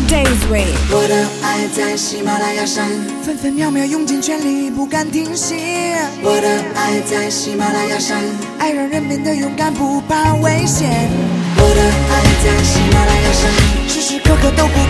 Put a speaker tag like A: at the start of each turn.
A: Daisy。
B: 我的爱在喜马拉雅山，
C: 分分秒秒用尽全力，不敢停息。
B: 我的爱在喜马拉雅山，
C: 爱让人变得勇敢，不怕危险。
B: 我的爱在喜马拉雅山，
C: 时时刻刻都不